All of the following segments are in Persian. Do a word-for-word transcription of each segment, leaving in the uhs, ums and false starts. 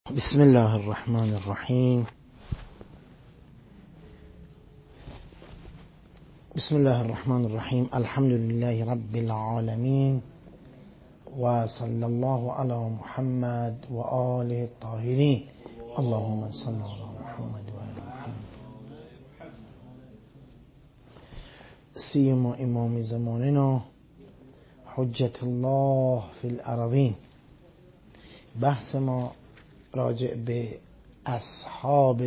بسم الله الرحمن الرحیم. بسم الله الرحمن الرحیم. الحمد لله رب العالمین و صلی الله علی محمد و آله الطاهرین. اللهم صل علی محمد و آل محمد. سیما امام زماننا حجت الله فی الارضین. بحث ما راجع به اصحاب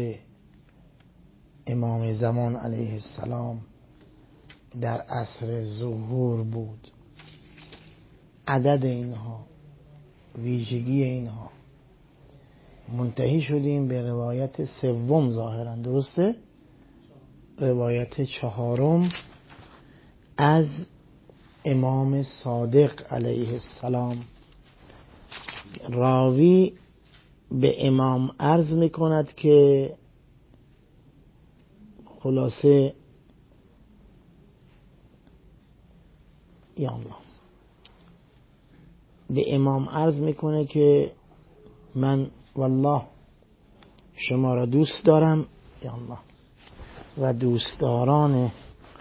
امام زمان علیه السلام در عصر ظهور بود. عدد اینها، ویژگی اینها. منتهی شدیم به روایت سوم ظاهرا، درسته؟ روایت چهارم از امام صادق علیه السلام. راوی به امام عرض میکند که خلاصه یا الله به امام عرض میکنه که من والله شما را دوست دارم یا الله و دوستداران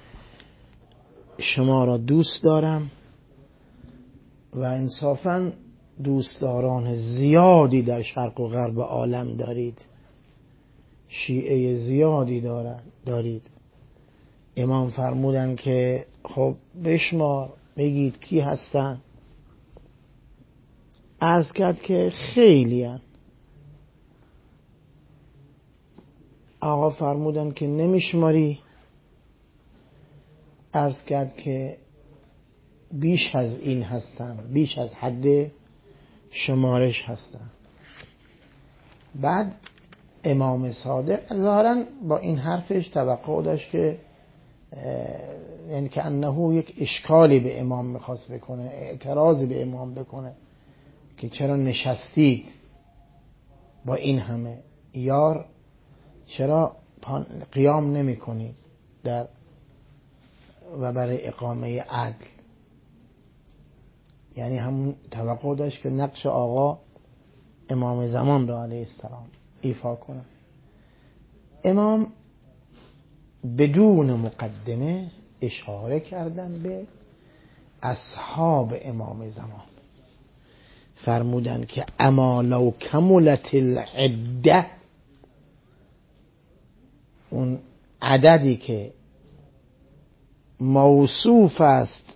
شما را دوست دارم و انصافاً دوستداران زیادی در شرق و غرب عالم دارید، شیعه زیادی دارید. امام فرمودن که خب بشمار، بگید کی هستن. عرض کرد که خیلی هن. آقا فرمودن که نمیشماری. عرض کرد که بیش از این هستن، بیش از حد شمارش هستن. بعد امام صادق ظاهرا با این حرفش توقع داشت که یعنی که انه یک اشکالی به امام میخواست بکنه، اعتراضی به امام بکنه که چرا نشستید با این همه یار، چرا قیام نمی کنید در و برای اقامه عدل. یعنی همون توقع داشت که نقش آقا امام زمان را علیه السلام ایفا کنه. امام بدون مقدمه اشاره کردن به اصحاب امام زمان. فرمودن که اما لو کملت العده، اون عددی که موصوف است،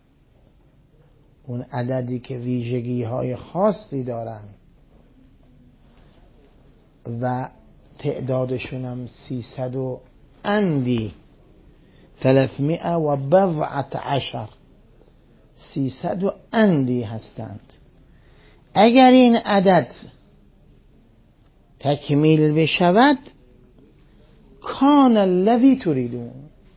اون عددی که ویژگی های خاصی دارن و تعدادشون هم سیصد و اندی ثلاثمائه و بضعت عشر سیصد و اندی هستند. اگر این عدد تکمیل بشود کان الذی تریدون،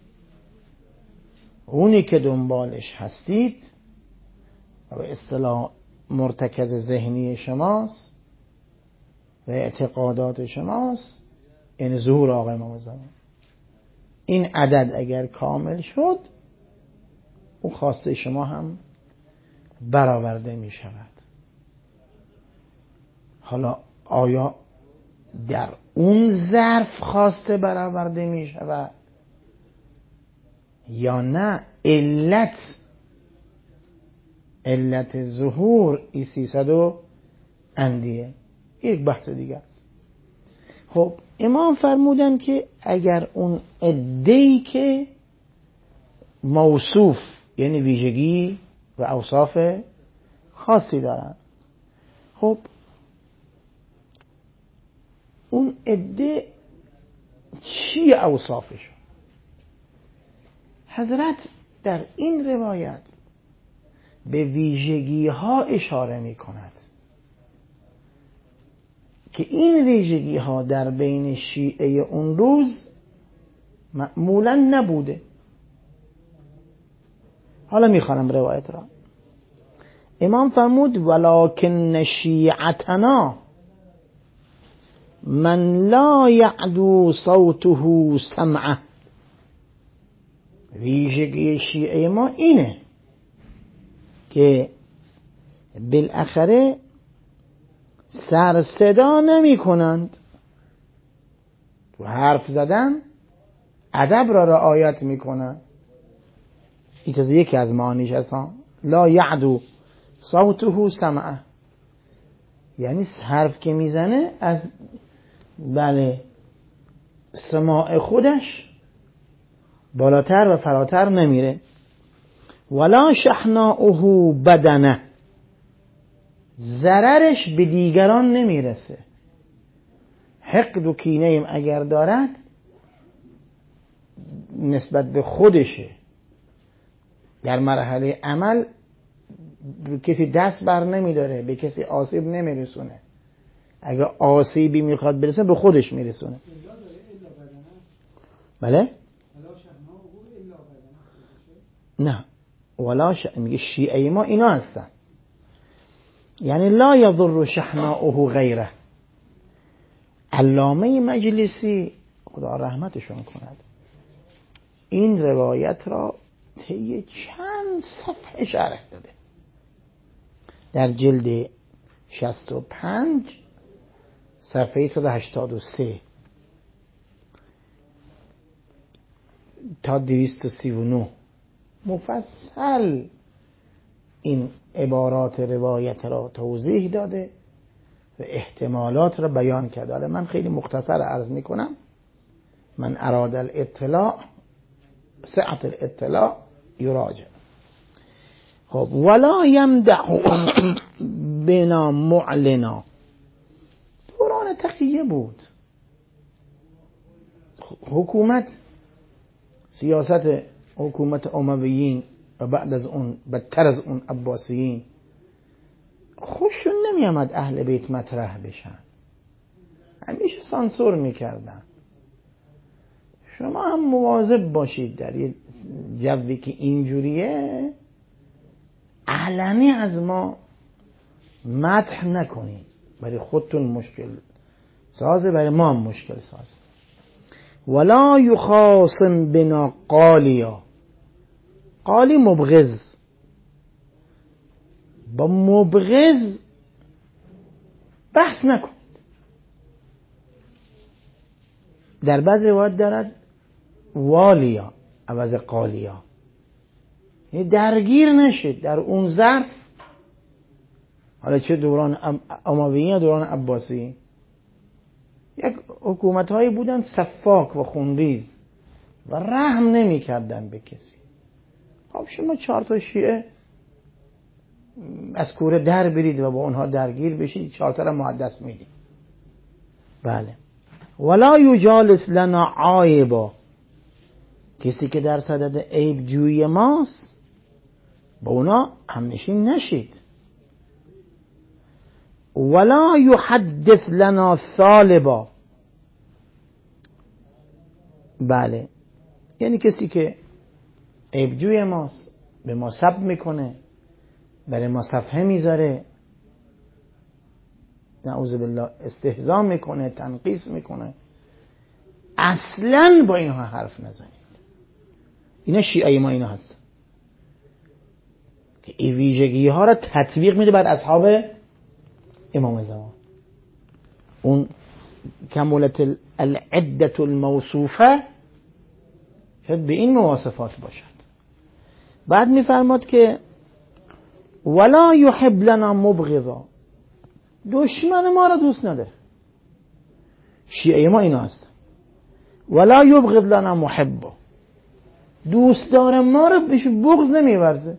اونی که دنبالش هستید و به اصطلاح مرتکز ذهنی شماست و اعتقادات شماست، این ظهور آقا امام زمان. این عدد اگر کامل شد، اون خواسته شما هم برآورده می شود. حالا آیا در اون ظرف خواسته برآورده می شود یا نه علت علت ظهور ای سیصد و اندیه، یک بحث دیگه است. خب امام فرمودن که اگر اون عده‌ای که موصوف یعنی ویژگی و اوصاف خاصی دارن، خب اون عده چی اوصافشون؟ حضرت در این روایت به ویژگی ها اشاره می کند که این ویژگی ها در بین شیعه اون روز معمولا نبوده. حالا می خوانم روایت را. امام فرمود ولکن شیعتنا من لا یعدو صوته سمعه. ویژگی شیعه ما اینه که بالاخره سر صدا نمی کنند. تو حرف زدن ادب را رعایت می کنند. این تازه یکی از معانیش هست. لا یعدو صوته سمعه، یعنی حرف که میزنه از بله سماع خودش بالاتر و فراتر نمیره. ولا شحناؤه بدنه، ضررش به دیگران نمیرسه. حقد و کینه اگر دارد نسبت به خودشه، در مرحله عمل به کسی دست بر نمیداره، به کسی آسیب نمیرسونه. اگر آسیبی میخواد برسونه به خودش میرسونه. بله؟ نه، ولا ش... میگه شیعه ما اینا هستن، یعنی لا یضر شحناؤه غیره. علامه مجلسی خدا رحمتشون کند این روایت را طی چند صفحه شرح داده. در جلد شصت و پنج صفحه صد و هشتاد و سه تا دویست و سی و نه مفصل این عبارات روایت را توضیح داده و احتمالات را بیان کرده. حالا من خیلی مختصر عرض می کنم. من اراد الاطلاع سعت الاطلاع یراجع. خب ولا یمدح بنا معلنا، دوران تقیه بود. حکومت سیاست حکومت امویین و بعد از اون بدتر از اون عباسیین خوششون نمی آمد اهل بیت مطرح بشن، همیشه سانسور میکردن. شما هم مواظب باشید در یه جوی که اینجوریه علنی از ما مدح نکنید، برای خودتون مشکل سازه، برای ما هم مشکل سازه. ولا یخاصم بنا قالیا، قالی مبغض، با مبغض بحث نکنید. در بعض روایت دارد والیا عوض قالیا، یعنی درگیر نشید در اون ظرف. حالا چه دوران امویین یا دوران عباسی، یک حکومت هایی بودن سفاک و خونریز و رحم نمی کردن به کسی. خب شما چهار تا شیعه از کوره در برید و با اونها درگیر بشید، چهار تا را محدث میدید. بله. ولا یجالس لنا عایبا، کسی که در صدد عیب جوی ماست با اونا همنشین نشید. ولا یحدث لنا ثالبا، بله، یعنی کسی که عیب جوی ماست به ما سب میکنه، برای ما صفحه میذاره، نعوذ بالله استهزا میکنه، تنقیص میکنه، اصلا با اینها حرف نزنید. اینا شیعه ما اینا هست که این ویژگی ها را تطبیق میده بر اصحاب امام زمان. اون کمولت العدت الموصوفه شاید به این مواصفات باشد. بعد میفرماد که ولا یحب لنا مبغضا، دشمن ما را دوست نداره. شیعه ما اینا هست. ولا یبغض لنا محبا، دوستدار ما را بهش بغض نمیورزه.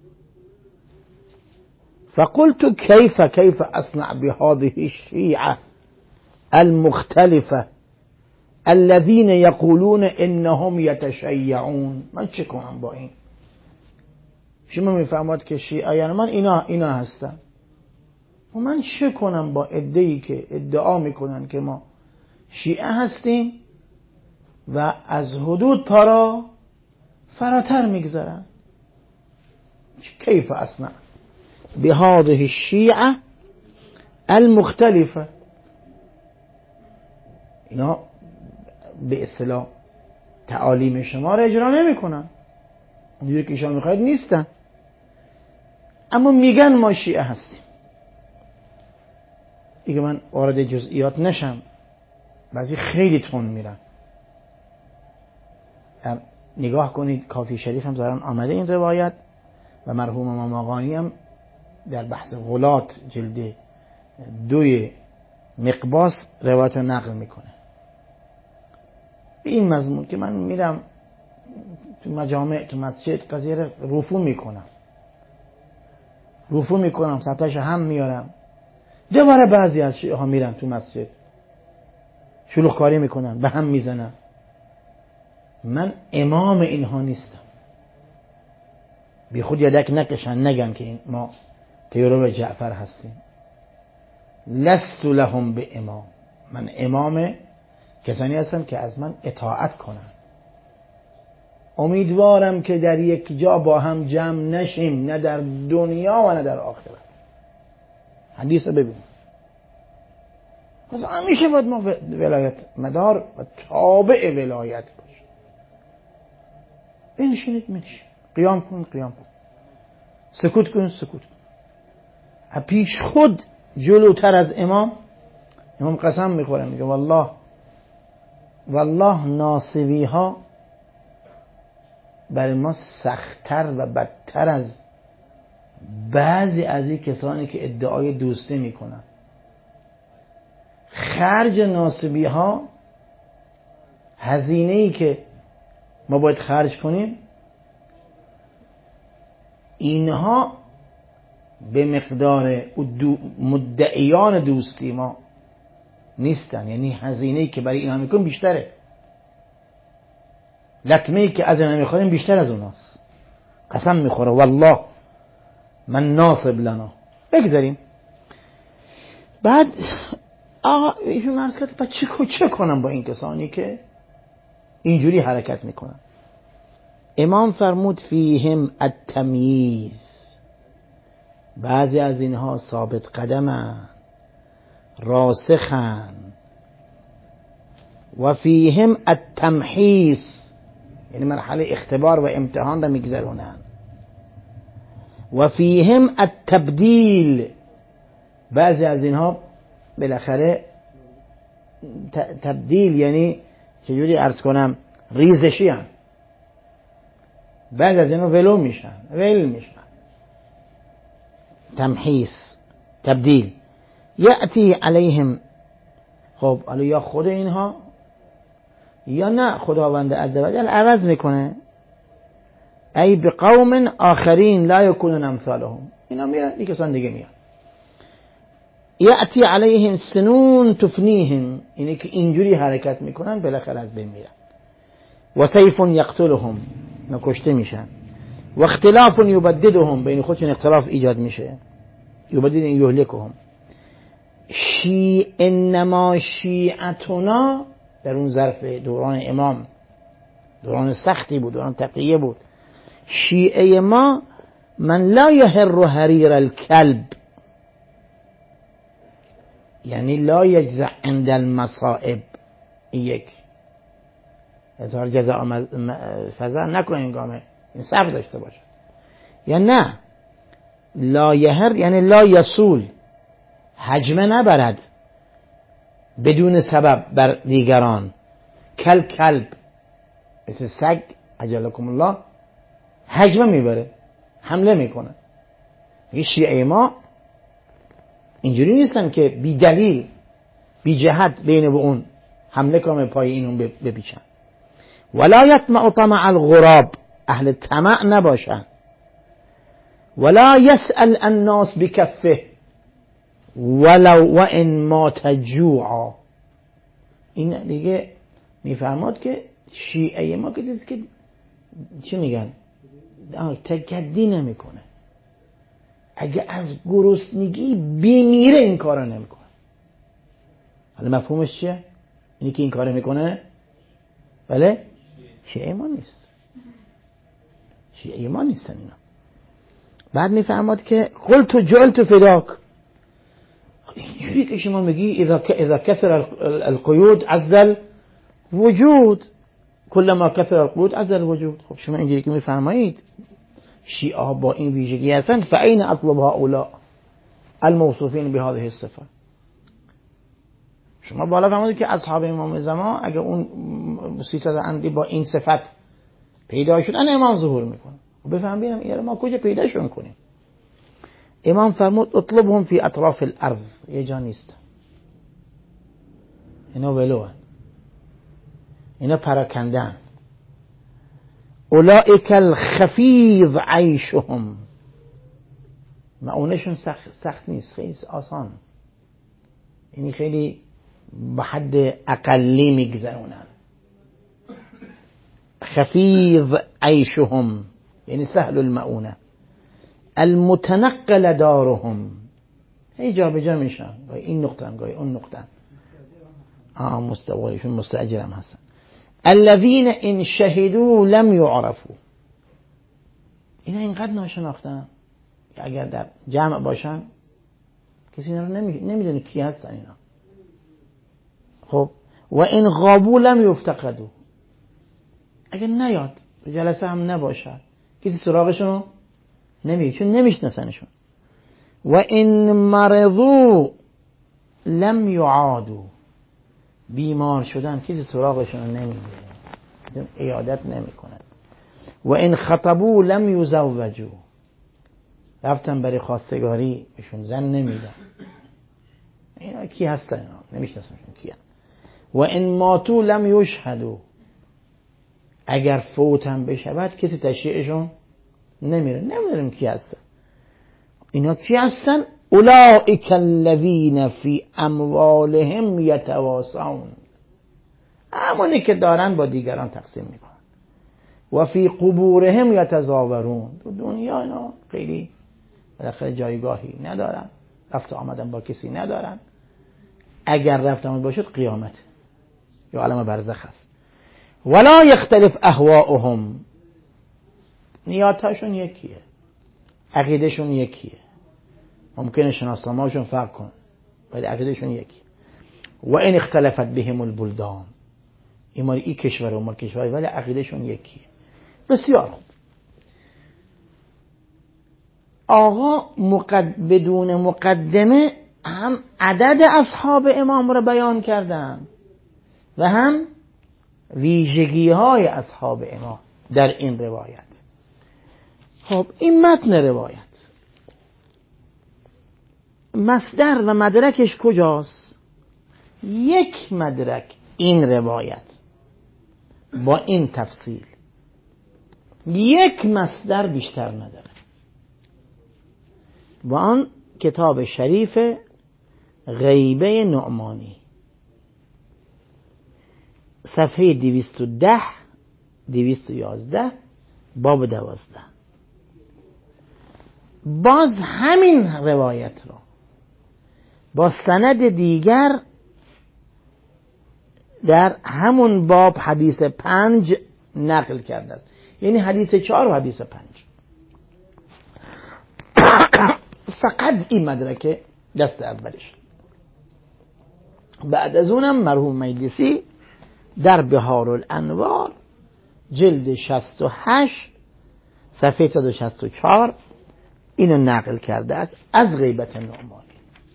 فقلت كيف كيف اصنع بهذه الشيعة المختلفة الذين يقولون انهم يتشيعون، من چه کنم با این؟ شما میفهمید که شیعه یعنی من اینا اینا هستن، و من چه کنم با عده‌ای که ادعا میکنن که ما شیعه هستیم و از حدود پارا فراتر میگذارن؟ کیف اصنع بهذه الشیعة المختلفة، اینا به اصطلاح تعالیم شما را اجرا نمی کنن، اونجوری که شما میخواید نیستن، اما میگن ما شیعه هستیم. دیگه من وارد جزئیات نشم، بعضی خیلی تند میرن. نگاه کنید کافی شریف هم ظاهرا آمده این روایت و مرحوم امام آقانی هم در بحث غلات جلد دوی مقباس روایت نقل میکنه به این مضمون که من میرم تو مجامع تو مسجد قضیه رفو میکنم رفو میکنم سطحش هم میارم، دوباره بعضی از شیعه ها میرن تو مسجد شلوغ کاری میکنن به هم میزنن. من امام اینها نیستم، بی خود یدک نکشن نگن که این ما پیرو جعفر هستیم. لست لهم به امام، من امام کسانی هستم که از من اطاعت کنن. امیدوارم که در یک جا با هم جمع نشیم، نه در دنیا و نه در آخرت. حدیث رو ببینید. پس همیشه باید ما ولایت مدار و تابع ولایت باشیم. بنشینید بنشین، قیام کن قیام کن، سکوت کن سکوت کن. پیش خود جلوتر از امام امام قسم میخوره میگه والله والله ناصبی ها برای ما سختتر و بدتر از بعضی از این کسانی که ادعای دوستی میکنن. خرج ناصبی ها، هزینه ای که ما باید خرج کنیم، اینها به مقدار مدعیان دوستی ما نیستن. یعنی هزینه ای که برای اینها میکنیم بیشتره، لطمه ای که از اینها میخوریم بیشتر از اوناست. قسم میخوره والله من ناصب لنا. بگذاریم بعد آقا ایشون مرز کرد بعد چه, چه کنم با این کسانی که اینجوری حرکت میکنن؟ امام فرمود فیهم التمییز، بعضی از اینها ثابت قدمن راسخن، و فیهم التمحیص، یعنی مرحله اختبار و امتحان را میگذرونن، و فیهم التبدیل، بعضی از اینها بالاخره تبدیل یعنی چجوری عرض کنم ریزشی هم، بعضی از اینها ولو میشن ول میشن. تمحیص تبدیل. یأتی علیهم، خب حالا یا خود اینها یا نه خداوند عزوجل عوض میکنه. ای بقوم آخرین لا یکونون امثالهم، اینا میرن این کسان دیگه میان. یأتی علیهم سنون تفنیهم، اینه که اینجوری حرکت میکنن بالاخره از بین میرن. و سیف یقتلهم، نکشته میشن. و اختلاف یبددهم، بین خودشون اختلاف ایجاد میشه. یبدد یهلکهم. شیع انما شیعتنا، در اون ظرف دوران امام دوران سختی بود، دوران تقیه بود. شیعه ما من لا یهر حریر الکلب، یعنی لا یجزع عند المصائب. یک اظهار جزاء فزع نکنه انگامه، این صبر داشته باشه. یا نه لا یهر یعنی لا یسول، حجمه نبرد بدون سبب بر دیگران. کل کلب، مثل سگ اجلکم الله، حجمه میبره، حمله میکنه. یه شیعه ما اینجوری نیستن که بی دلیل بی جهت بین و اون حمله کنه پای اینون بپیچن. ولا یطمع طمع الغراب، اهل طمع نباشن. ولا یسأل الناس بکفه ولو و ان مات جوعا. این دیگه میفرماد که شیعه ما کسی که چی میگن تکدی نمیکنه، اگه از گرسنگی بیمیره این کارو نمیکنه. حالا مفهومش چیه؟ اینی که این کارو میکنه بله شیعه ما نیست، شیعه ما نیستن اینا. بعد میفرماد که قلت جعلت فداک، اینجوری که شما میگی اذا اذا كثر القيود عزل وجود، کلما كثر القيود عزل وجود. خب شما اینجوری که میفرمایید شیعه با این ویژگی هستن، فاین اطلب هؤلاء الموصوفین بهذه الصفه، شما بالا فرمودید که اصحاب امام زمان اگه اون سیصد اندی با این صفت پیدا شدن امام ظهور میکنه. بفهم ببینم اینا ما کجا پیداشون کنیم؟ امام فرمود اطلبهم فی اطراف الارض، یه جا نیست، اینا ولوان، اینا پراکندن. اولئک الخفیض عیشهم، معونشون سخت, سخت نیست، خیلی آسان، یعنی خیلی به حد اقلی میگذرونن. خفیض عیشهم یعنی سهل المعونه. المتنقل دارهم، هی جا به جا میشن، گاهی این نقطه گاهی اون نقطه. آه مستوایشون مستاجر هم هستن. الذين ان شهدوا لم يعرفوا، اینا اینقدر ناشناختن اگر در جمع باشن کسی اینا رو نمیدونه کی هستن اینا. خب و این غابوا لم یفتقدوا، اگر نیاد جلسه هم نباشد کسی سراغشون رو نمیگه، چون نمیشناسنشون. و این مرضوا لم یعادوا، بیمار شدن کسی سراغشون رو نمیگه، عیادت نمیکنن. و این خطبوا لم یزوجوا، رفتن برای خواستگاری بهشون زن نمیدن. اینا کی هستن؟ اینا نمیشناسنشون کی هستن. و این ماتوا لم یشهدوا، اگر فوت هم بشود کسی تشییعشون نمیره، نمیدونیم کی هستن. اینا کی هستن؟ اولئک الذین فی اموالهم یتواصون، همونی که دارن با دیگران تقسیم میکنن. و فی قبورهم یتزاورون، تو دنیا اینا خیلی بالاخره جایگاهی ندارن، رفت آمدن با کسی ندارن. اگر رفت آمد باشد قیامت یا عالم برزخ است. ولا یختلف اهواؤهم، نیاتشون یکیه، عقیدهشون یکیه، ممکنه شناسنامه‌شون فرق کنه ولی عقیدهشون یکیه. و این اختلفت بهم البلدان، این مال این کشور و مال کشوری ولی عقیدهشون یکیه. بسیار خوب. آقا مقد... بدون مقدمه هم عدد اصحاب امام را بیان کردن و هم ویژگی های اصحاب امام در این روایت. خب این متن روایت مصدر و مدرکش کجاست؟ یک مدرک این روایت با این تفصیل، یک مصدر بیشتر نداره. با آن کتاب شریف غیبه نعمانی صفحه دویست و ده دویست و یازده باب دوازده. باز همین روایت را با سند دیگر در همون باب حدیث پنج نقل کردند، یعنی حدیث چهار و حدیث پنج. فقط این مدرک دست اولش. بعد از اونم مرحوم مجلسی در بهار الانوار جلد شصت و هشت صفحه صد و شصت و چهار اینو نقل کرده است از غیبت نعمانی.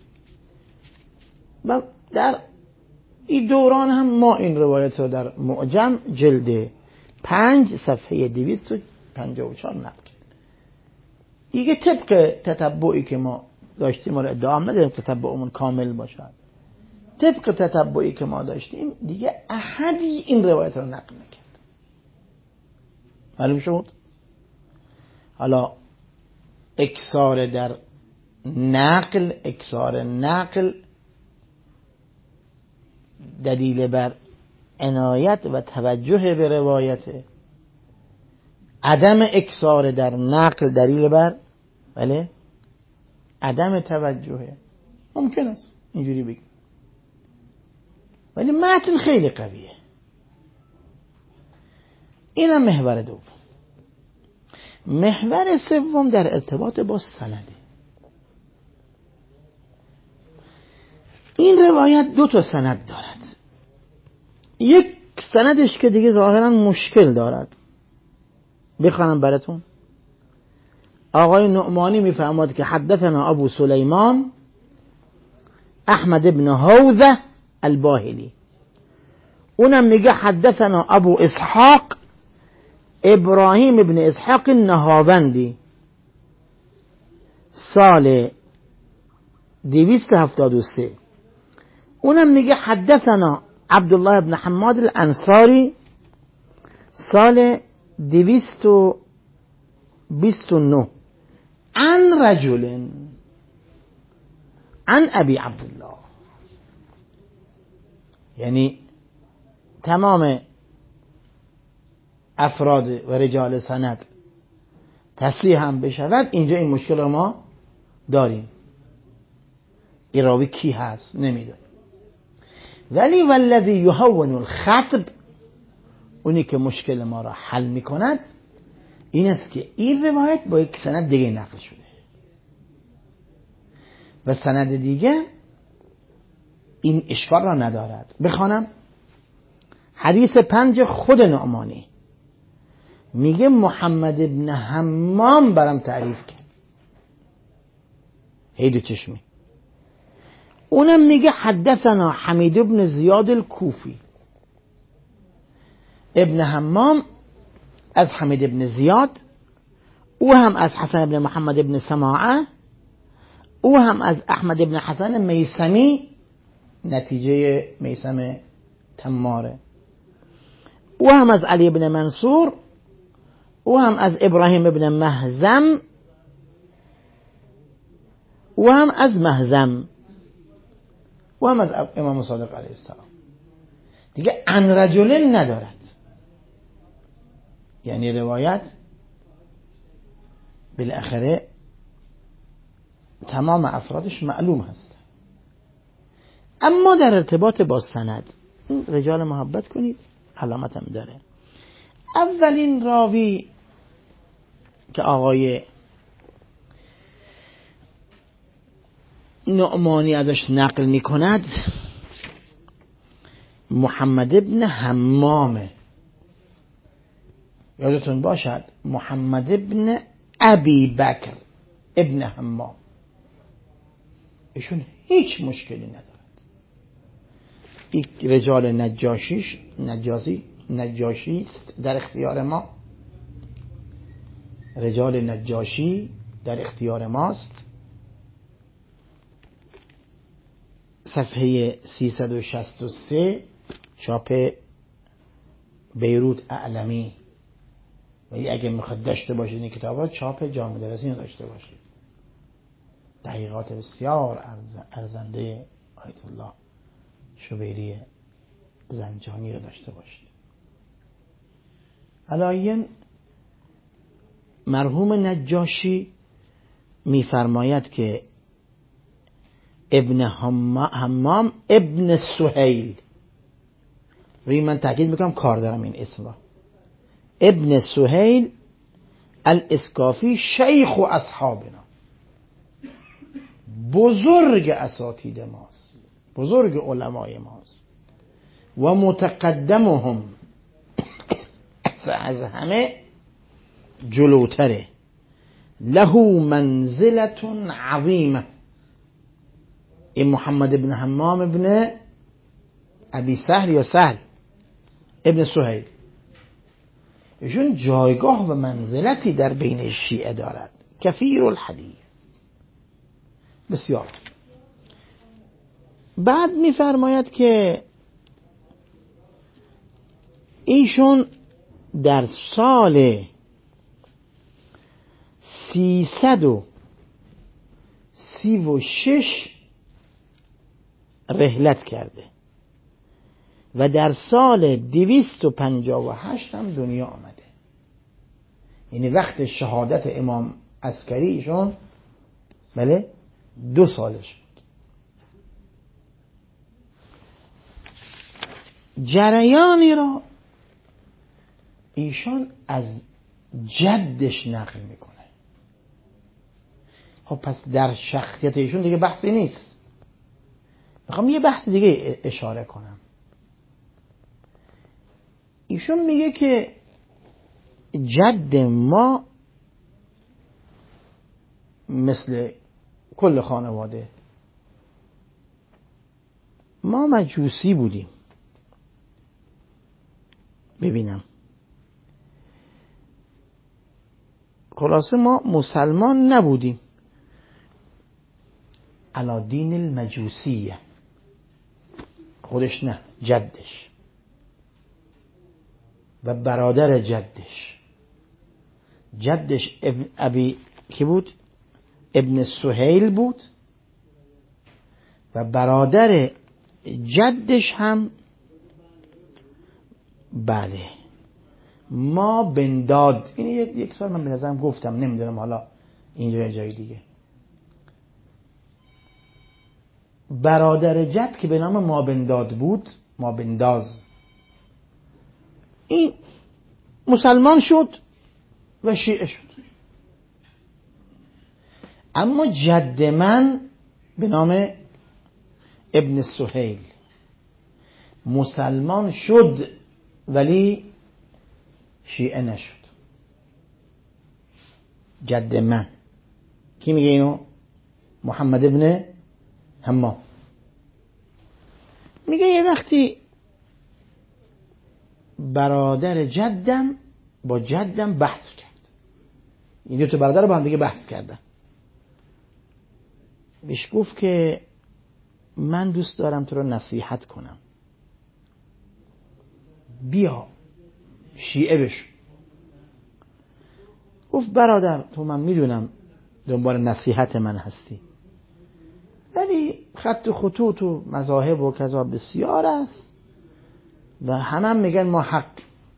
و در این دوران هم ما این روایت رو در معجم جلد پنج صفحه دویست و پنجاه و چهار نقل کرد. دیگه طبق تتبعی که ما داشتیم رو ادعا نداریم تتبعمون کامل باشد. طبق تتبعی که ما داشتیم دیگه احدی این روایت رو نقل نکرد. معلوم شد؟ حالا اکثار در نقل، اکثار نقل دلیل بر عنایت و توجه به روایت، عدم اکثار در نقل دلیل بر بله عدم توجه. ممکن است اینجوری بگیم ولی متن خیلی قویه. اینم محور دوم. محور سوم در ارتباط با سنده. این روایت دو تا سند دارد. یک سندش که دیگه ظاهرا مشکل دارد، بخوانم براتون. آقای نعمانی میفرماد که حدثنا ابو سلیمان احمد ابن حوذه الباهلی. اونم میگه حدثنا ابو اسحاق ابراهیم ابن اسحاق النهاوندی سال دویست و هفتاد و سه. اونم میگه حدثنا عبدالله ابن حماد الانصاری سال دویست و بیست و نه عن رجل عن ابی عبدالله. یعنی تمام افراد و رجال سند تصریح هم بشود، اینجا این مشکل رو ما داریم، این راوی کی هست نمیدونیم. ولی والذی یهون الخطب، اونی که مشکل ما را حل میکند این است که این روایت با یک سند دیگه نقل شده و سند دیگه این اشکال را ندارد. بخوانم حدیث پنج خود نعمانی میگه محمد ابن حمام برام تعریف کرد، هیدو چشمی. اونم میگه حدثنا حمید ابن زیاد الکوفی. ابن حمام از حمید ابن زیاد، او هم از حسن ابن محمد ابن سماعه، او هم از احمد ابن حسن میسمی نتیجه میسم تماره، او هم از علی ابن منصور، او هم از ابراهیم ابن مهزم، او هم از مهزم، او هم از امام صادق علیه السلام. دیگه عن رجل ندارد، یعنی روایت بالاخره تمام افرادش معلوم هست. اما در ارتباط با سند رجال محبت کنید، علامت هم داره. اولین راوی که آقای نعمانی ازش نقل می کند محمد ابن حمامه. یادتون باشد محمد ابن ابی بکر ابن حمام، ایشون هیچ مشکلی ندارد. یک رجال نجاشیش نجاسی نجاشی است در اختیار ما، رجال نجاشی در اختیار ماست. صفحه سیصد و شصت و سه چاپ بیروت اعلمی، و اگه میخواد داشته باشید این کتابا چاپ جامع درسی رو داشته باشید. دقیقات بسیار ارزنده آیت الله شبیری زنجانی رو داشته باشید. علایین مرحوم نجاشی میفرماید که ابن حمام ابن سهیل، روی من تاکید میکنم کار دارم این اسم را، ابن سهیل الاسکافی شیخ و اصحابنا، بزرگ اساتید ماست، بزرگ علمای ماست، و متقدمهم از همه جلوتره، له منزلت عظیمه. این محمد ابن حمام ابن ابی سهل یا سهل ابن سهیل، ایشون جایگاه و منزلتی در بین شیعه دارد، کثیر الحدیث، بسیار. بعد میفرماید که ایشون در سال سیصد و سی و شش رحلت کرده و در سال دویست و پنجاه و هشت هم دنیا آمده. یعنی وقت شهادت امام عسکری ایشون بله دو سالش بود. جریانی را ایشان از جدش نقل میکنه. خب پس در شخصیت ایشون دیگه بحثی نیست. میخوام یه بحث دیگه اشاره کنم. ایشون میگه که جد ما مثل کل خانواده ما مجوسی بودیم. ببینم خلاصه ما مسلمان نبودیم، علی دین المجوسیه، خودش نه، جدش و برادر جدش. جدش ابن ابی کی بود؟ ابن سهیل بود و برادر جدش هم بله ما بنداد. این یک, یک سال من به نظرم گفتم، نمیدونم حالا اینجا جای دیگه. برادر جد که به نام ما بنداد بود، ما بنداز، این مسلمان شد و شیعه شد. اما جد من به نام ابن سهیل مسلمان شد ولی شیعه نشد. جد من کی میگه اینو؟ محمد ابن حمام میگه یه وقتی برادر جدم با جدم بحث کرد، این دو تا برادر با هم دیگه بحث کردن. بهش گفت که من دوست دارم تو رو نصیحت کنم، بیا شیعه بشو. گفت برادر تو من میدونم دنبال نصیحت من هستی، ولی خط و خطوط و مذاهب و کذا بسیار است و همه هم میگن ما حق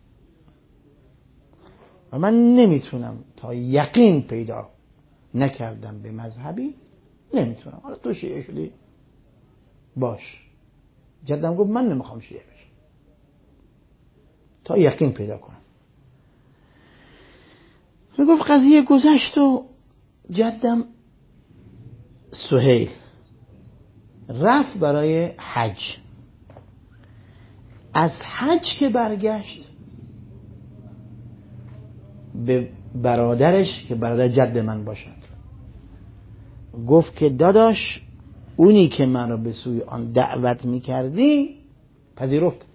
و من نمیتونم تا یقین پیدا نکردم به مذهبی، نمیتونم. حالا تو شیعه شدی باش. جدم گفت من نمیخوام شیعه بشم تا یقین پیدا کنم. میگفت قضیه گذشت و جدم سهیل رفت برای حج. از حج که برگشت به برادرش که برادر جد من باشد گفت که داداش اونی که من رو به سوی آن دعوت میکردی پذیرفت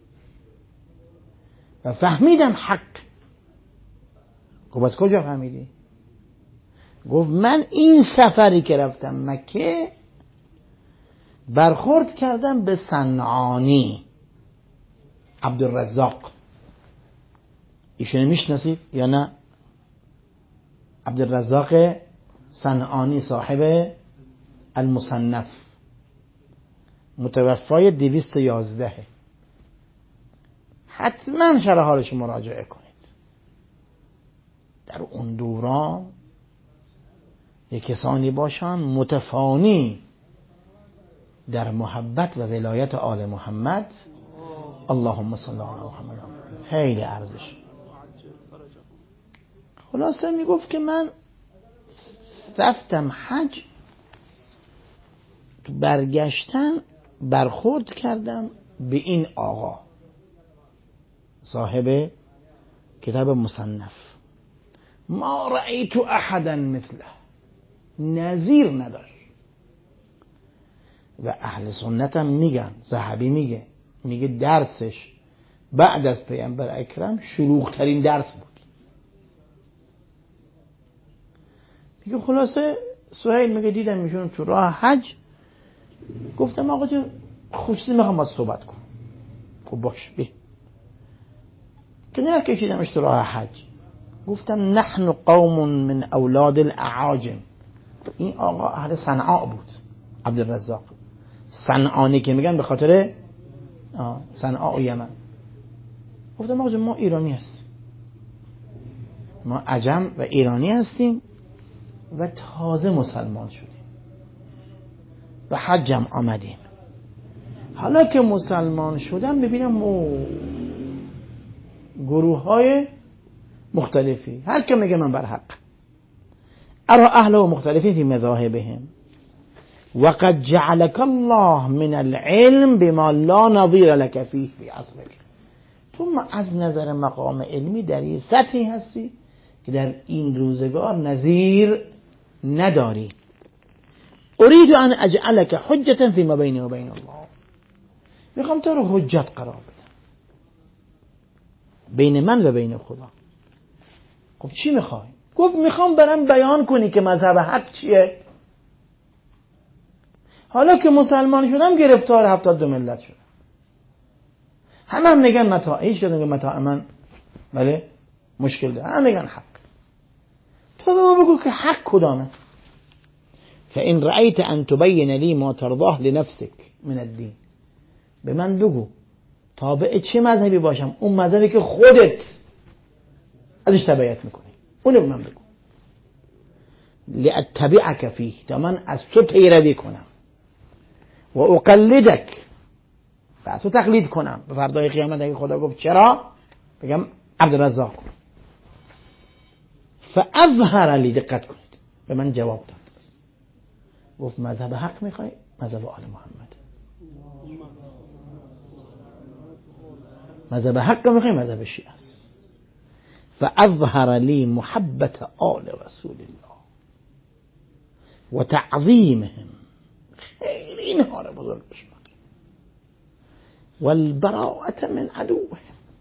و فهمیدم حق. گفت از کجا فهمیدی؟ گفت من این سفری که رفتم مکه برخورد کردم به صنعانی عبدالرزاق. ایشون میشناسید یا نه؟ عبدالرزاق صنعانی صاحب المصنف متوفای دویست و یازده. حتما شرح حالش مراجعه کنید. در اون دوران یک کسانی باشن متفانی در محبت و ولایت آل محمد. اللهم صل علی محمد. خیلی ارزش. خلاصه میگفت که من رفتم حج، تو برگشتن برخورد کردم به این آقا صاحب کتاب مصنف. ما رأیت احدا مثله، نظیر نداشت. و اهل سنت هم میگن، ذهبی میگه میگه درسش بعد از پیامبر اکرم شلوغ ترین درس بود. میگه خلاصه سهیل میگه دیدم میشون تو راه حج، گفتم آقا جو خوشتی میخوام باز صحبت کنم. خب باش بی کنار کشیدمش تو راه حج. گفتم نحن قوم من اولاد الاعاجم. این آقا اهل صنعاء بود، عبدالرزاق صنعانی که میگن به خاطر صنعاء و یمن. گفتم آقا ما ایرانی هستیم، ما عجم و ایرانی هستیم و تازه مسلمان شدیم و حجم آمدیم. حالا که مسلمان شدم ببینم او گروه های مختلفی، هر که میگه من بر حق. ارا اهل و مختلفی فی مذاهبهم وقد جعلك الله من العلم بما لا نظیر لك فیه فی عصرك. تو از نظر مقام علمی در یه سطحی هستی که در این روزگار نظیر نداری. اريد ان اجعلك حجة فيما بيني وبين الله. میخوام تو رو حجت قرار بدم بین من و بین خدا. خب چی میخوای؟ گفت میخوام برم بیان کنی که مذهب حق چیه. حالا که مسلمان شدم گرفتار هفتاد دو ملت شدم. همه هم میگن متاع، هیچ کدوم میگن متاع من بله مشکل داره، همه میگن حق. تو به ما بگو که حق کدامه. فإن رأيت أن تبين لي ما ترضاه لنفسك من الدين، به من بگو تابع چه مذهبی باشم، اون مذهبی که خودت ازش تبعیت میکنی اونو به من بگو. لأتبعك فيه، تا من از تو پیروی کنم. و اقلدک، و از تو تقلید کنم. به فردای قیامت اگه خدا گفت چرا، بگم عبدالرزاق کن. فاظهر لی، دقت کنید به من جواب داد. گفت مذهب حق میخوای؟ مذهب آل محمد. مذهب حق میخوای؟ مذهب شیعه است. فاظهر لی محبت آل رسول الله و تعظیمهم، خیلی اینها رو بزرگ بشمار، والبراءة من عدوهم،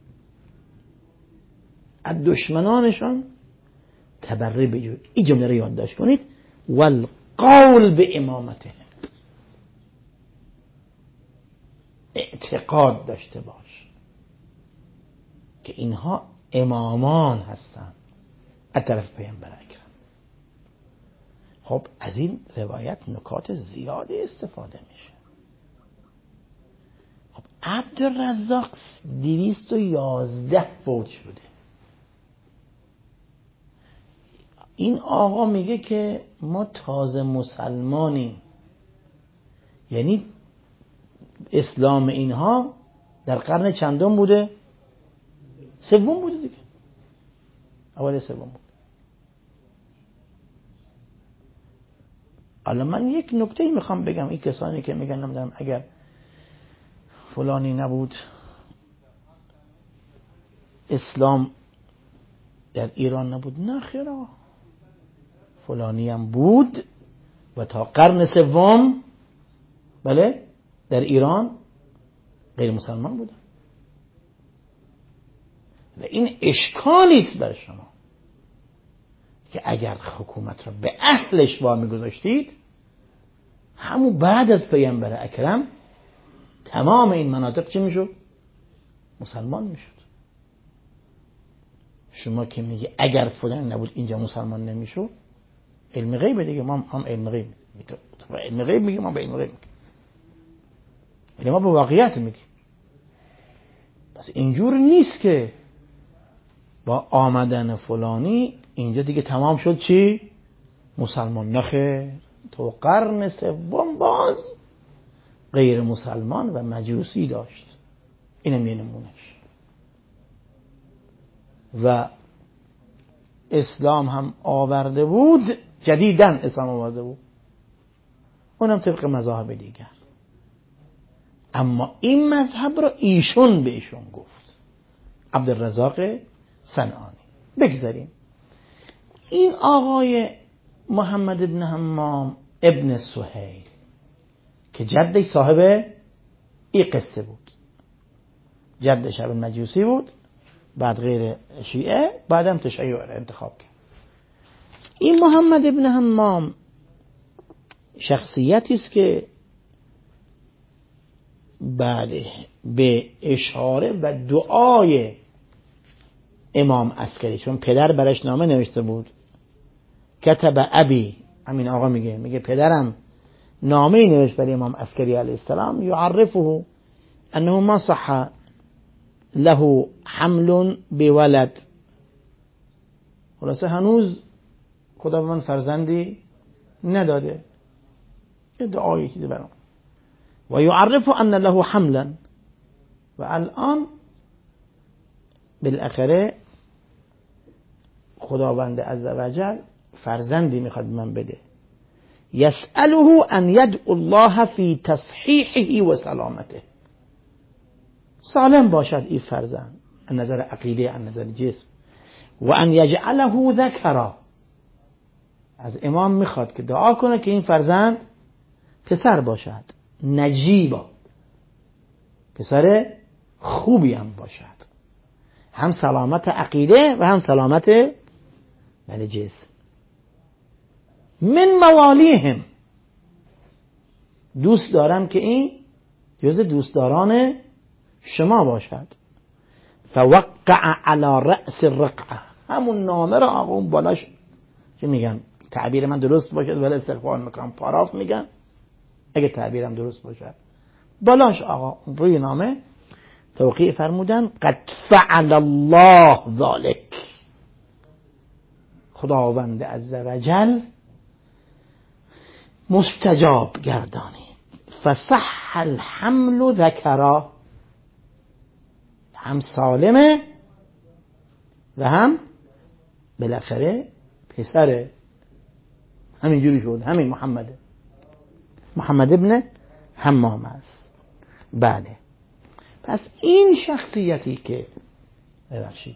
از دشمنانشان تبرئ بجوی. این جمله رو یادداشت کنید. والقول به امامتهم، اعتقاد داشته باش که اینها امامان هستند از طرف پیامبر اکرم. خب از این روایت نکات زیادی استفاده میشه. خب عبدالرزاق دویست و یازده فوت شده. این آقا میگه که ما تازه مسلمانیم، یعنی اسلام اینها در قرن چندم بوده؟ سوم بوده دیگه، اول سوم بود. حالا من یک نکته میخوام بگم. این کسانی که میگن نمیدونم اگر فلانی نبود اسلام در ایران نبود، نه خیر آقا، فلانی هم بود و تا قرن سوم بله در ایران غیر مسلمان بودن. و این اشکالی است بر شما که اگر حکومت را به اهلش وامی گذاشتید، همون بعد از پیامبر اکرم تمام این مناطق چی میشد؟ مسلمان میشد. شما که میگی اگر فلان نبود اینجا مسلمان نمیشد، علم غیب دیگه. ما هم علم غیب میگیم، علم غیب میگیم، ما به علم غیب میگیم، ولی ما به واقعیت میگیم. پس اینجور نیست که با آمدن فلانی اینجا دیگه تمام شد چی؟ مسلمان. نخیر، تو قرن سوم باز غیر مسلمان و مجوسی داشت. اینم یه نمونش. و اسلام هم آورده بود، جدیدن اسلام آورده بود، اونم طبق مذاهب دیگر. اما این مذهب را ایشون بهشون گفت، عبدالرزاق صنعانی. بگذاریم این آقای محمد ابن حمام ابن سهیل که جدش صاحب این قصه بود، جدش ابن مجوسی بود، بعد غیر شیعه، بعدم تشیع انتخاب کرد. این محمد ابن حمام شخصیتی است که بله به اشاره و دعای امام عسکری، چون پدر برش نامه نوشته بود، کتب ابی، همین آقا میگه میگه پدرم نامه نوشت برای امام عسکری علیه السلام، یعرفه انه ما صح له حمل بولد، خلاصه هنوز خدا به من فرزندی نداده، یه دعایی که برام، و یعرف ان له حملا، و الان بالاخره خداوند عزوجل فرزندی میخواد من بده. یسأله ان یدعو الله فی تصحیحه و سلامته، سالم باشد این فرزند از نظر عقیده، از نظر جسم. و ان یجعله ذکرا، از امام میخواد که دعا کنه که این فرزند پسر باشد، نجیبا. پسر خوبی هم باشد، هم سلامت عقیده و هم سلامت بله جسم. من موالیهم، دوست دارم که این جز دوستداران شما باشد. فوقع علی رأس الرقعه، همون نامه را آقا اون بالاش چه میگن، تعبیر من درست باشه ولی استغفار میکنم، پاراف میگن اگه تعبیرم درست باشه، بالاش آقا روی نامه توقیع فرمودن قد فعل الله ذلك، خداوند عزوجل مستجاب گردانی. فصح الحمل ذکرا، هم سالمه و هم بالاخره پسره، همینجوری شد، همین محمد محمد ابن حمام است. بله، پس این شخصیتی که ببخشید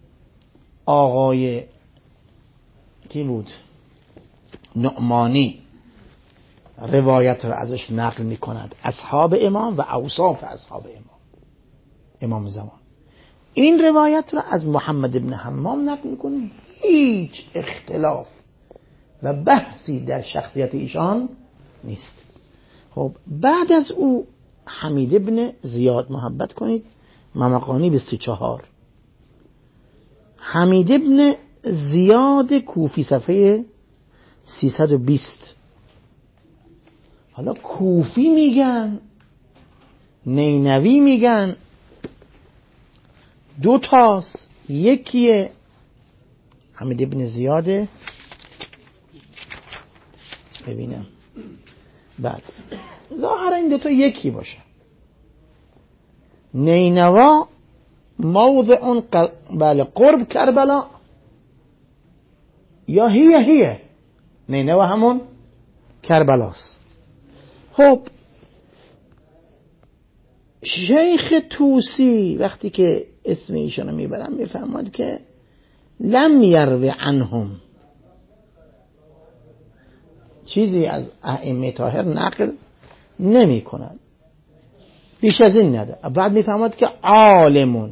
آقای کی بود نعمانی روایت را ازش نقل می کند، اصحاب امام و اوصاف اصحاب امام امام زمان، این روایت را از محمد ابن حمام نقل می کنه، هیچ اختلاف و بحثی در شخصیت ایشان نیست. خب بعد از او حمید ابن زیاد، محبت کنید، ممقانی بیست و چهار، حمید ابن زیاد کوفی، صفحه سیصد و بیست. حالا کوفی میگن، نینوی میگن، دو تاست، یکیه حمید ابن زیاده، ببینم بعد ظاهر این دوتا یکی باشه. نینوا موضع بله قرب کربلا، یا هیه هیه نینوا همون کربلاست. خب شیخ توسی وقتی که اسم ایشانو میبرم میفهمد که لم یروی عنهم، چیزی از ائمه طاهر نقل نمی کنند، بیش از این نده. بعد میفهمد که عالم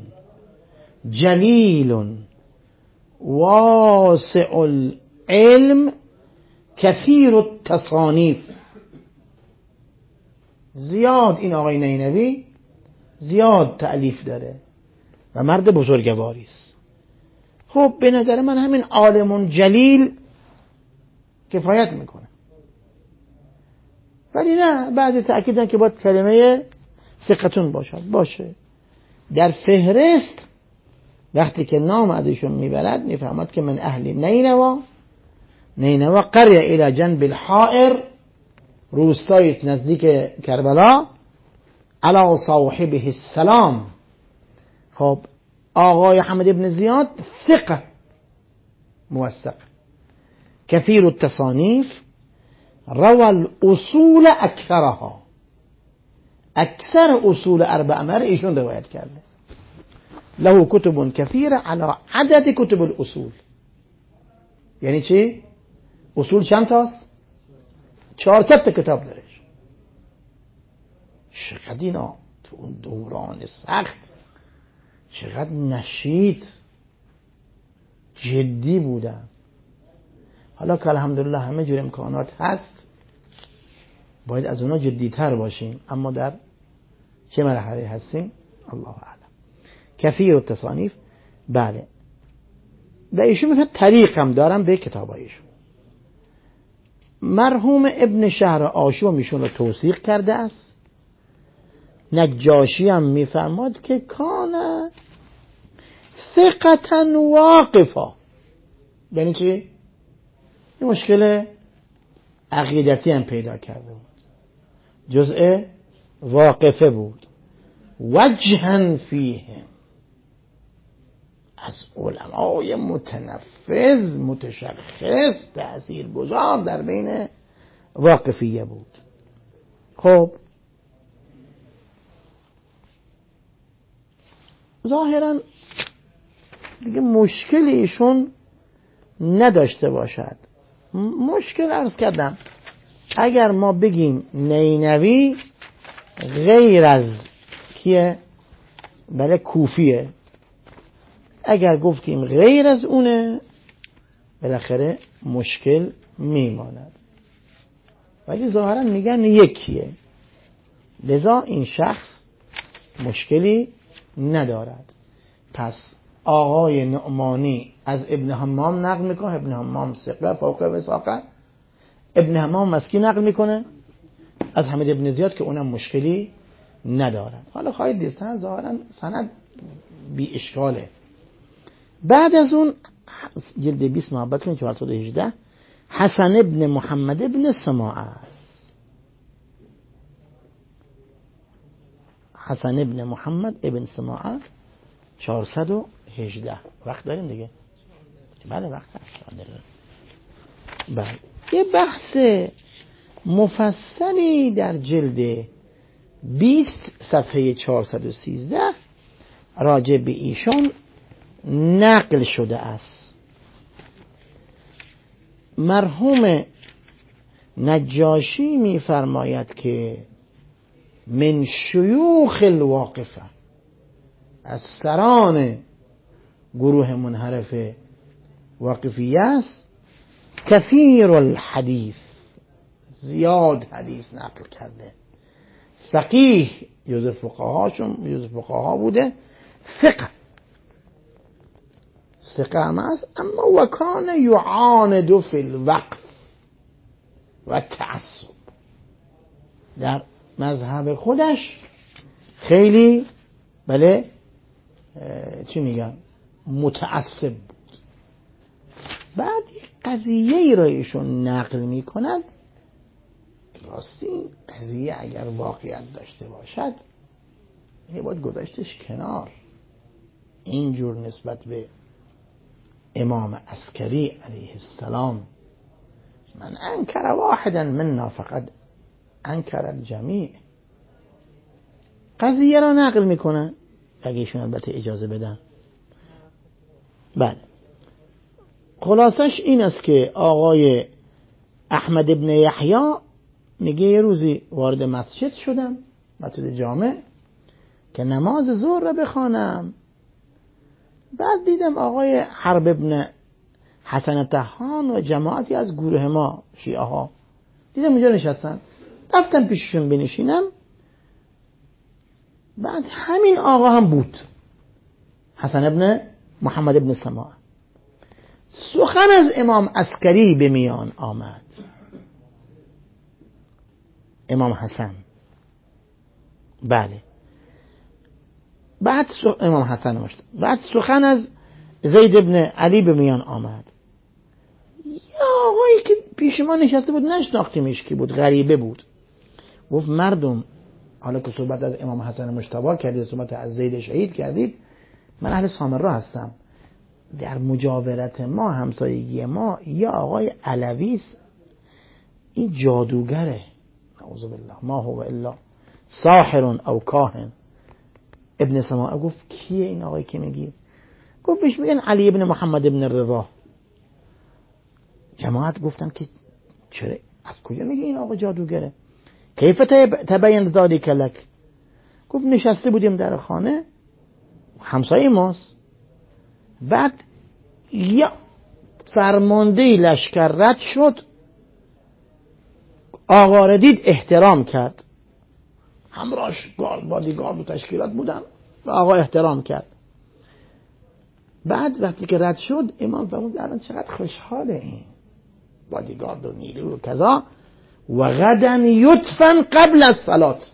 جلیل واسع العلم کثیر التصانیف، زیاد این آقای نینوی زیاد تألیف داره و مرد بزرگواری است. خب به نظر من همین عالم جلیل کفایت میکنه، ولی نه، بعد تأکیدن که باید کلمه ثقتون باشد باشه. در فهرست وقتی که نام ازشون میبرد میفهمد که من اهل نینوا، نینوا قریه الى جنب الحائر، روستایی نزدیک کربلا، علی صاحبه السلام. خب آقای حمد ابن زیاد ثقه موثق، کثیر التصانیف، روى الاصول اکثرها، اکثر اصول اربع مر ایشون روایت کرده. له کتب کثیره علی عدد کتب الاصول. یعنی چی؟ اصول چند تاست؟ چهارصد تا کتاب داره. چقدر اینا تو اون دوران سخت چقدر نشید جدی بودن. حالا که الحمدلله همه جور امکانات هست باید از اونا جدیتر باشیم، اما در چه مرحله هستیم الله اعلم. کثیر التصانیف. بله در ایشون مثل طریق هم دارم به کتابایشون. مرحوم ابن شهر آشوب میشون رو توثیق کرده است. نجاشی هم میفرماد که کان ثقتا واقفا، یعنی چی؟ این مشکل عقیدتی هم پیدا کرده بود، جزء واقفه بود. وجها فیهم، از علمای متنفذ متشخص تأثیر گذار در بین واقفیه بود. خب ظاهرا دیگه مشکلی ایشون نداشته باشد. مشکل عرض کردم اگر ما بگیم نینوی غیر از کیه؟ بله کوفیه. اگر گفتیم غیر از اونه بالاخره مشکل میماند، ولی ظاهرا میگن یکیه، لذا این شخص مشکلی ندارد. پس آقای نعمانی از ابن حمام نقل میکنه، ابن حمام ثقه فوق وثاقه. ابن حمام از کی نقل میکنه؟ از حمید ابن زیاد که اونم مشکلی ندارد. حالا خواهید دید سند ظاهرا سند بی اشکاله. بعد از اون جلد بیست محبت کنید چهارصد و هجده حسن ابن محمد ابن سماعه است. حسن ابن محمد ابن سماعه چهارصد و هجده. وقت داریم دیگه؟ بله وقت هست. بله یه بحث مفصلی در جلد بیست صفحه چهارصد و سیزده راجع به ایشان نقل شده است. مرحوم نجاشی می فرماید که من شیوخ الواقفه، از سران گروه منحرف واقفیه است، کثیر الحدیث، زیاد حدیث نقل کرده، فقیه، جز فقهاشون جز فقها بوده، فقه ثقه هم است، اما وکان یعاند فی الوقف و تعصب، در مذهب خودش خیلی بله چی میگن متعصب بود. بعد یک قضیه ای را ایشون نقل میکند، راستی این قضیه اگر واقعیت داشته باشد یعنی باید گذاشتش کنار. اینجور نسبت به امام عسکری علیه السلام، من انکر واحدا منا فقط انکر الجمیع، قضیه را نقل میکنه اگه ایشون البته اجازه بدن. بله خلاصش این است که آقای احمد ابن یحیی میگه یه روزی وارد مسجد شدم، مسجد جامع، که نماز ظهر را بخوانم. بعد دیدم آقای حرب ابن حسن طحان و جماعتی از گروه ما شیعه ها دیدم اونجا نشستن، رفتم پیششون بنشینم. بعد همین آقا هم بود، حسن ابن محمد ابن سماعه. سخن از امام عسکری به میان آمد، امام حسن. بله بعد سخ... امام حسن مشت. بعد سخن از زید ابن علی به میان آمد. یا آقایی که پیش ما نشسته بود نشناختیمش کی بود، غریبه بود. گفت مردم حالا که صحبت از امام حسن مجتبی کردید، صحبت از زید شهید کردید، من اهل سامرا هستم، در مجاورت ما همسایگی ما یا آقای علوی است، این جادوگره، نعوذ بالله، ما هو الا ساحر او کاهن. ابن سماعه گفت کیه این آقایی که میگی؟ گفت بهش میگن علی ابن محمد ابن رضا. جماعت گفتن که چرا، از کجا میگه این آقا جادوگره؟ کیف تبین ذالک لک؟ گفت نشسته بودیم در خانه، همسایه ماست، بعد یا فرمانده لشکر رد شد، آقا را دید احترام کرد، همراهش گارد بادیگارد و تشکیلات بودن و آقا احترام کرد. بعد وقتی که رد شد امام فرمود الان چقدر خوشحاله این بادیگارد و نیرو و کذا، و غدا یدفن قبل از صلات،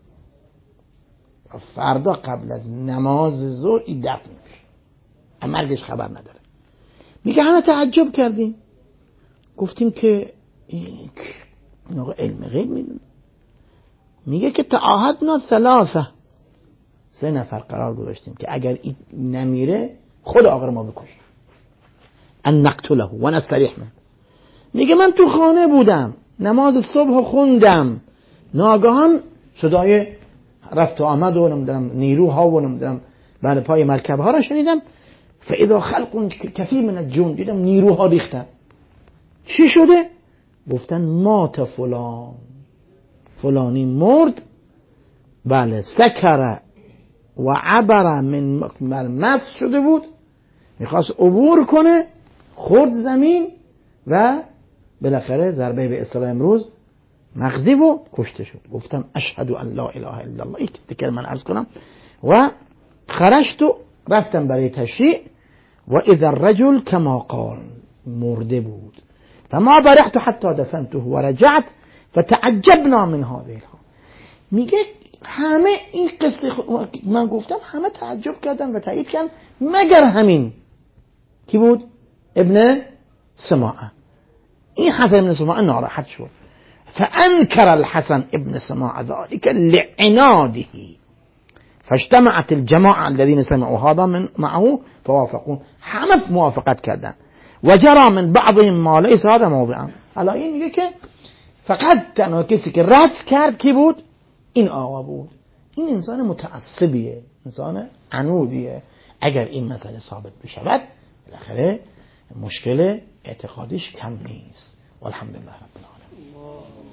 فردا قبل از نماز ظهر این دفن میشه، اما مرگش خبر نداره. میگه همه تعجب کردیم، گفتیم که این آقا علم غیب میدونه. میگه که تعاهدنا ثلاثه، سه نفر قرار گذاشتیم که اگر این نمیره خود آقا رو ما بکشیم، ان نقتله و نستریح منه. میگه من تو خانه بودم نماز صبح خوندم، ناگهان صدای رفت و آمد و نمیدونم نیروها و نمیدونم بله پای مرکب ها را شنیدم، فاذا خلق کثیر من الجند، دیدم نیروها ریختن. چی شده؟ گفتن مات فلان، فلانی مرد، بله سکر و عبر من مس شده بود، میخواست عبور کنه، خورد زمین و بالاخره ضربه به اصطلاح امروز مغزی و کشته شد. گفتم اشهد ان لا اله الا الله، این تکر من عرض کنم و خرجت و رفتم برای تشریع و اذا الرجل کما قال، مرده بود. فما برحت حتی دفنته و رجعت فتعجبنا من هذه. میگه همه این قصه من گفتم همه تعجب کردن و تایید کردن مگر همین کی بود؟ ابن سماعه. این حسن ابن سماعه ناراحت شد. فانکر الحسن ابن سماعه ذلك لعناده فاجتمعت الجماعه الذين سمعوا هذا من معه فوافقون، همه موافقت کردن. و جرى من بعضهم ما ليس هذا موضعا. حالا این میگه که فقط تنها کسی که رد کرد کی بود؟ این آقا بود. این انسان متعصبیه، انسان عنودیه. اگر این مسئله ثابت بشود بالاخره مشکل اعتقادیش کم نیست. والحمدلله رب العالمین.